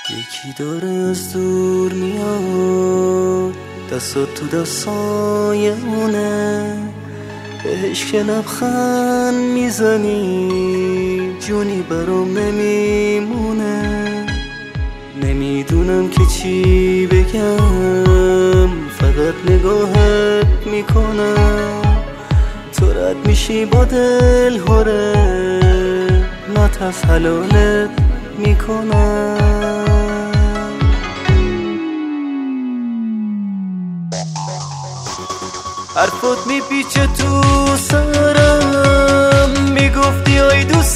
یکی داره از دور میاد، دستات تو دستای اونه، بهش که لبخند میزنی جونی برام نمیمونه. نمیدونم که چی بگم، فقط نگاهت میکنم، تو رد میشی با دل هره، نترس حلالت میکنم. حرفات میپیچه تو سرم، میگفتی آی دوست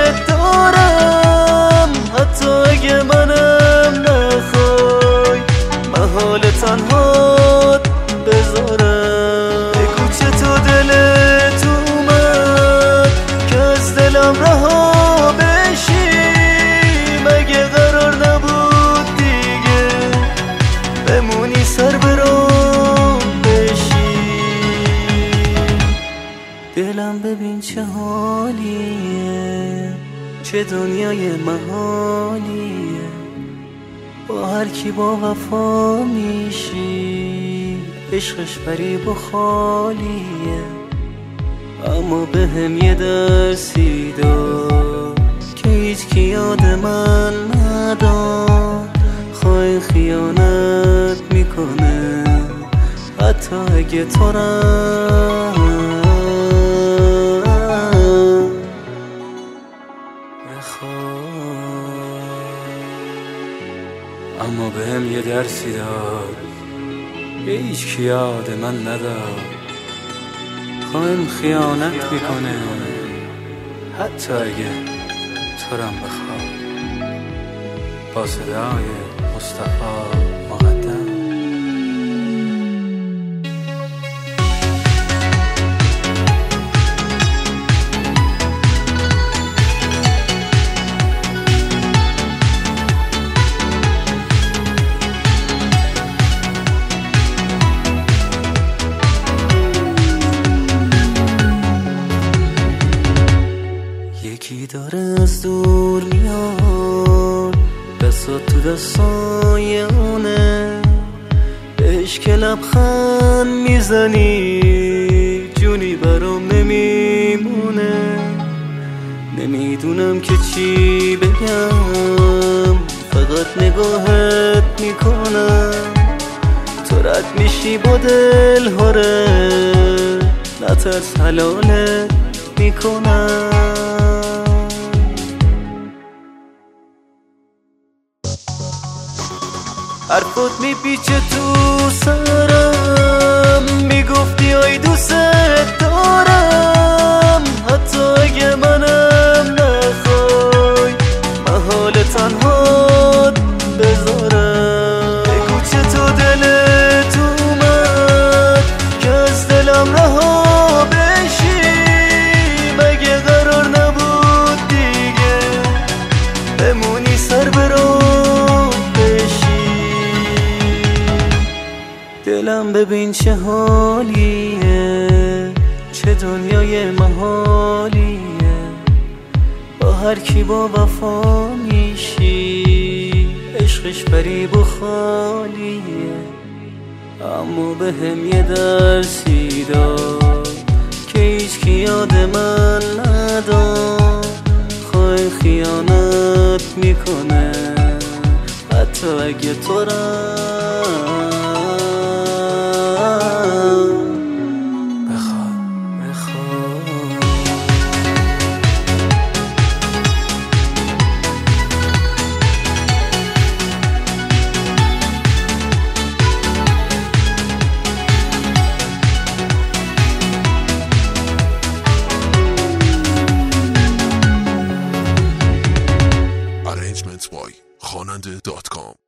دارم، حتی اگه منم نخوای محال تنهات بذارم. بگو چطور دلت اومد که از دلم رها بشی، مگه قرار نبود دیگه بمونی سر برام بشی. دلم ببین چه حالیه، چه دنیای محالیه، با هر کی با وفا میشی عشقش فریب و خالیه. اما به هم یه درسی داد که هیچ کی یاد من نداد، خواهی خیانت میکنه حتی اگه تو اما به هم یه درسی داد که هیچ کی یاد من نداد، خواهیم خیانت میکنه حتی اگه ترم بخواد. با صدای مصطفی مقدم. یکی داره از دور میاد، دستات تو دستای اونه، بهش که لبخند میزنی جونی برام نمیمونه. نمیدونم که چی بگم، فقط نگاهت میکنم، تو رد میشی با دل هره، نترس حلالت میکنم. حرفات میپیچه تو سرم، میگفتی آی دوست دارم، حتی اگه منم نخوای محال تنهات بذارم. بگو چطور دلت اومد که از دلم رها بشی، مگه قرار نبود دیگه بمونی سر برام بشی. دلم ببین چه حالیه، چه دنیای محالیه، با هر کی با وفا میشی عشقش فریب و خالیه. اما به هم یه درسی داد که هیچ کی یاد من نداد، خواهی خیانت میکنه حتی اگه تو arrangements by خواننده.com